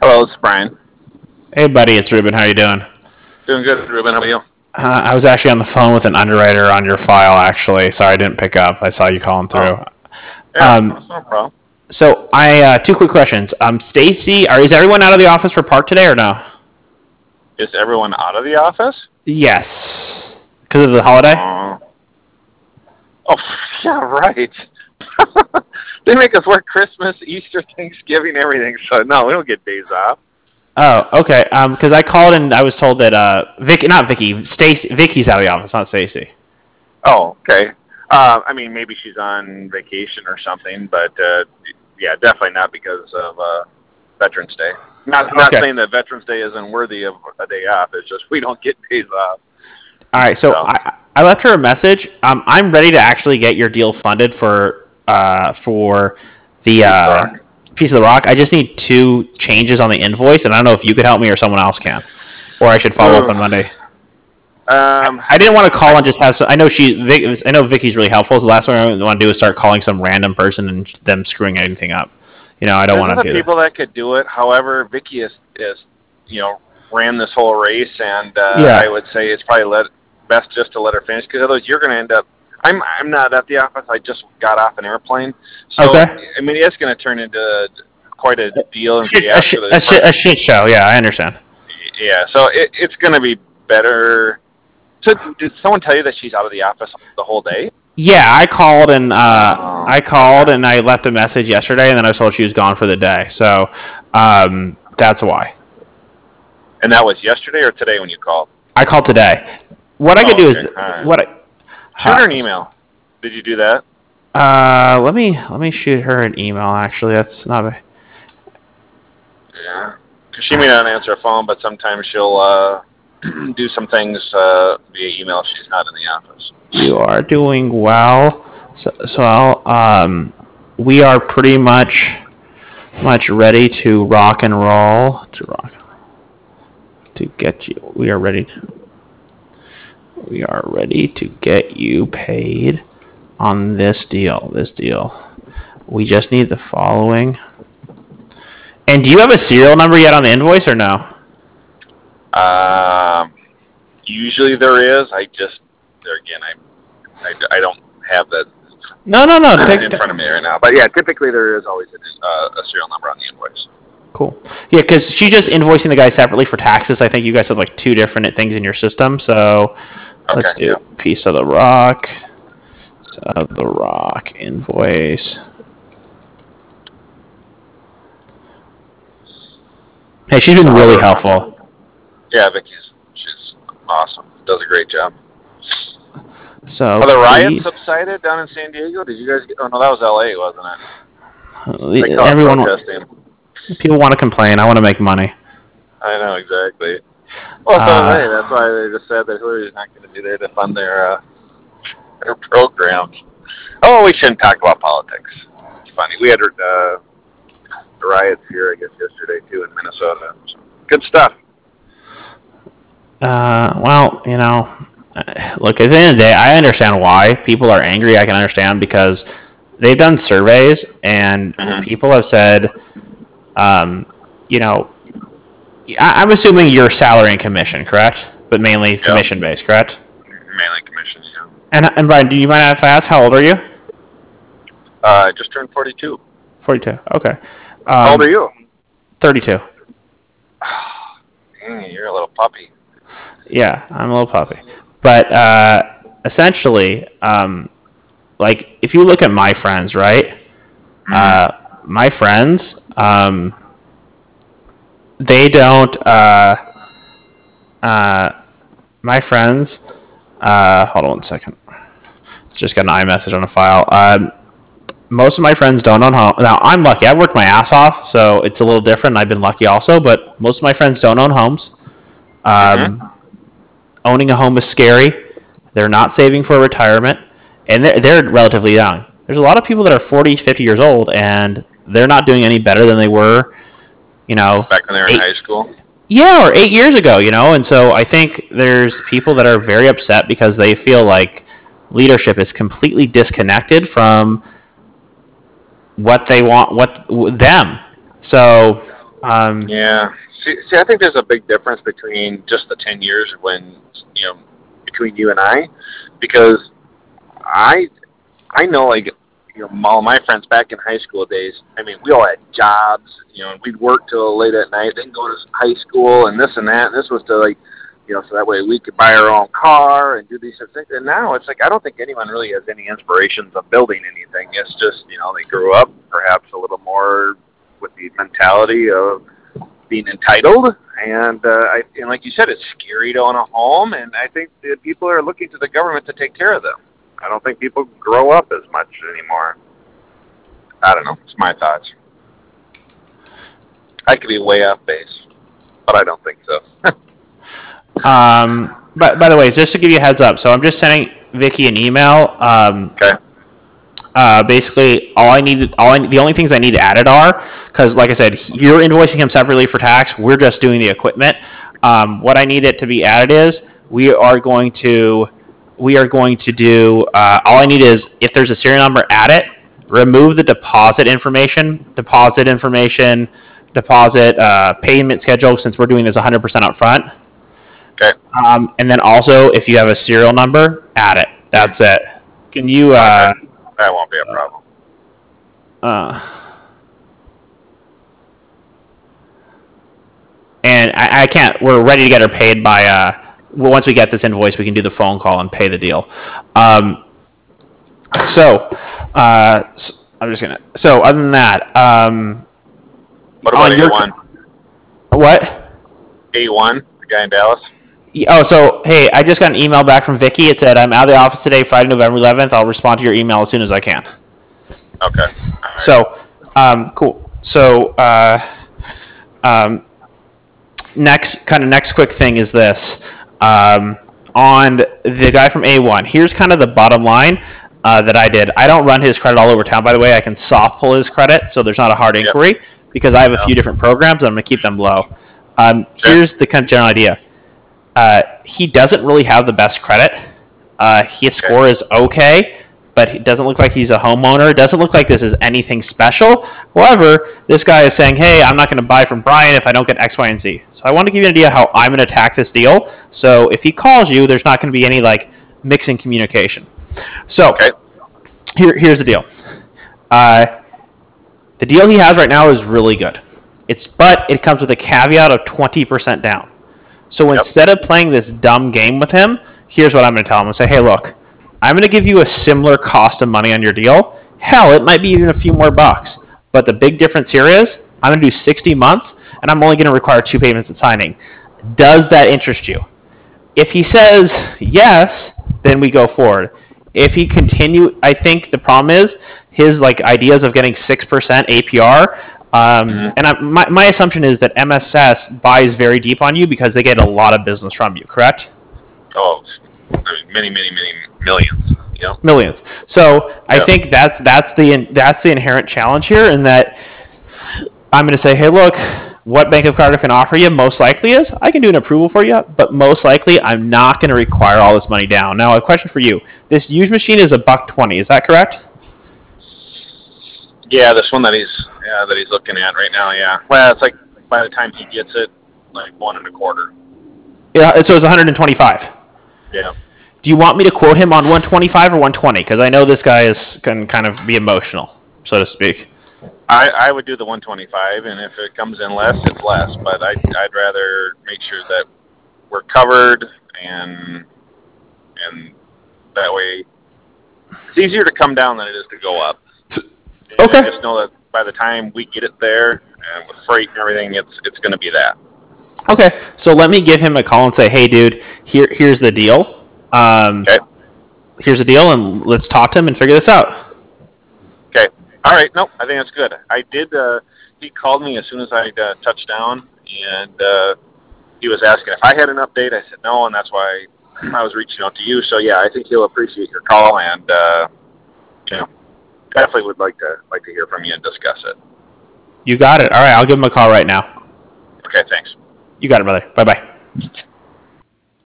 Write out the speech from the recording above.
Hello, it's Brian. Hey, buddy, it's Ruben. How you doing? Doing good, Ruben. How are you? I was actually on the phone with an underwriter on your file, actually. Sorry I didn't pick up. I saw you calling through. Oh, yeah, Um, that's no problem. so two quick questions. Stacy, is everyone out of the office for park today or no? Is everyone out of the office? Yes, because of the holiday. Oh, yeah, right. They make us work Christmas, Easter, Thanksgiving, everything. So no, we don't get days off. Oh, okay. Because I called and I was told that Vicky's out of the office, not Stacy. Oh, okay. I mean, maybe she's on vacation or something, but yeah, definitely not because of Veterans Day. Not saying that Veterans Day isn't worthy of a day off. It's just we don't get days off. All right, so I left her a message. I'm ready to actually get your deal funded for the Piece of the Rock. I just need 2 changes on the invoice, and I don't know if you could help me or someone else can, or I should follow up on Monday. I didn't want to call and just have. I know Vicky's really helpful. So the last thing I want to do is start calling some random person and them screwing anything up. I don't want to do that. There's people that could do it. However, Vicky is ran this whole race, and I would say it's probably best just to let her finish, because otherwise you're going to end up. I'm not at the office. I just got off an airplane, so I mean it's going to turn into quite a deal. A shit show. Yeah, I understand. Yeah, so it's going to be better. So did someone tell you that she's out of the office the whole day? Yeah, I called and I left a message yesterday, and then I was told she was gone for the day. So that's why. And that was yesterday or today when you called? I called today. What I could do is shoot her an email. Did you do that? Let me shoot her an email. Actually, that's not a. Yeah, because she may not answer a phone, but sometimes she'll do some things via email if she's not in the office. You are doing well. So we are pretty much ready to rock and roll. To get you. We are ready to get you paid on this deal. We just need the following. And do you have a serial number yet on the invoice or no? Usually there is. I don't have that. No. In front of me right now. But yeah, typically there is always a serial number on the invoice. Cool. Yeah, because she's just invoicing the guy separately for taxes. I think you guys have like 2 different things in your system. So let's do Piece of the Rock. Invoice. Hey, she's been really helpful. Yeah, she's awesome. Does a great job. So are the riots subsided down in San Diego? Did you guys get? Oh no, that was LA, wasn't it? Protesting. People want to complain. I want to make money. I know, exactly. Well, that's why they just said that Hillary's not going to be there to fund their programs. Oh, we shouldn't talk about politics. It's funny. We had the riots here, I guess, yesterday too in Minnesota. So, good stuff. Well, look, at the end of the day, I understand why people are angry. I can understand because they've done surveys and people have said, I'm assuming you're salary and commission, correct? But mainly commission based, correct? Mainly commission, yeah. And Brian, do you mind if I ask how old are you? I just turned 42. 42. Okay. How old are you? 32. Dang, you're a little puppy. Yeah, I'm a little puppy. But essentially, like if you look at my friends, right? My friends, they don't. My friends. Hold on 1 second. Just got an iMessage on a file. Most of my friends don't own homes. Now, I'm lucky. I've worked my ass off, so it's a little different. I've been lucky also, but most of my friends don't own homes. Owning a home is scary. They're not saving for retirement, and they're relatively young. There's a lot of people that are 40, 50 years old, and they're not doing any better than they were, back when they were in high school. Yeah, or 8 years ago, and so I think there's people that are very upset because they feel like leadership is completely disconnected from what they want, them. So Yeah. See, I think there's a big difference between just the 10 years between you and I, because I know, like, all my friends back in high school days, I mean, we all had jobs, and we'd work till late at night, then go to high school and this and that. And this was to, like, so that way we could buy our own car and do these sorts of things. And now it's like, I don't think anyone really has any inspirations of building anything. It's just, they grew up perhaps a little more with the mentality of being entitled. And like you said, it's scary to own a home. And I think that people are looking to the government to take care of them. I don't think people grow up as much anymore. I don't know. It's my thoughts. I could be way off base, but I don't think so. But by the way, just to give you a heads up, so I'm just sending Vicky an email. Okay. Basically, the only things I need added are, because like I said, you're invoicing him separately for tax. We're just doing the equipment. What I need it to be added is we are going to do. All I need is, if there's a serial number, add it. Remove the deposit payment schedule, since we're doing this 100% up front. Okay. And then also, if you have a serial number, add it. That's it. Can you? That won't be a problem. And I can't. We're ready to get her paid by. Once we get this invoice, we can do the phone call and pay the deal. So I'm just gonna. So other than that, what about A1? What? A1, the guy in Dallas. Oh, so hey, I just got an email back from Vicky. It said, "I'm out of the office today, Friday, November 11th. I'll respond to your email as soon as I can." Okay. Right. So, cool. So, next quick thing is this. On the guy from A1, here's kind of the bottom line that I did. I don't run his credit all over town, by the way. I can soft pull his credit, so there's not a hard inquiry, because I have a few different programs, and I'm going to keep them low. Here's the kind of general idea. He doesn't really have the best credit. His score is okay, but it doesn't look like he's a homeowner. It doesn't look like this is anything special. However, this guy is saying, hey, I'm not going to buy from Brian if I don't get X, Y, and Z. So I want to give you an idea how I'm going to attack this deal. So if he calls you, there's not going to be any mixing communication. So here's the deal. The deal he has right now is really good. But it comes with a caveat of 20% down. So instead of playing this dumb game with him, here's what I'm going to tell him. I'm going to say, hey, look, I'm going to give you a similar cost of money on your deal. Hell, it might be even a few more bucks. But the big difference here is I'm going to do 60 months, and I'm only going to require 2 payments at signing. Does that interest you? If he says yes, then we go forward. If he continue, I think the problem is his ideas of getting 6% APR. And my assumption is that MSS buys very deep on you because they get a lot of business from you, correct? Oh, I mean, many millions. Millions. So I think that's the inherent challenge here, in that I'm going to say, hey, look, what Bank of Cardiff can offer you most likely is I can do an approval for you, but most likely I'm not going to require all this money down. Now, a question for you: this used machine is $120. Is that correct? Yeah, this one that he's looking at right now. Yeah. Well, it's like by the time he gets it, like 1.25. Yeah. So it's 125. Yeah. Do you want me to quote him on 125 or 120? Because I know this guy can kind of be emotional, so to speak. I would do the 125, and if it comes in less, it's less. But I'd rather make sure that we're covered, and that way it's easier to come down than it is to go up. Okay. I just know that by the time we get it there, and with freight and everything, it's going to be that. Okay, so let me give him a call and say, hey, dude, here's the deal. Here's the deal, and let's talk to him and figure this out. Okay. All right. No, I think that's good. I did. He called me as soon as I touched down, and he was asking if I had an update. I said no, and that's why I was reaching out to you. So yeah, I think he'll appreciate your call, and definitely would like to hear from you and discuss it. You got it. All right, I'll give him a call right now. Okay, thanks. You got it, brother. Bye-bye.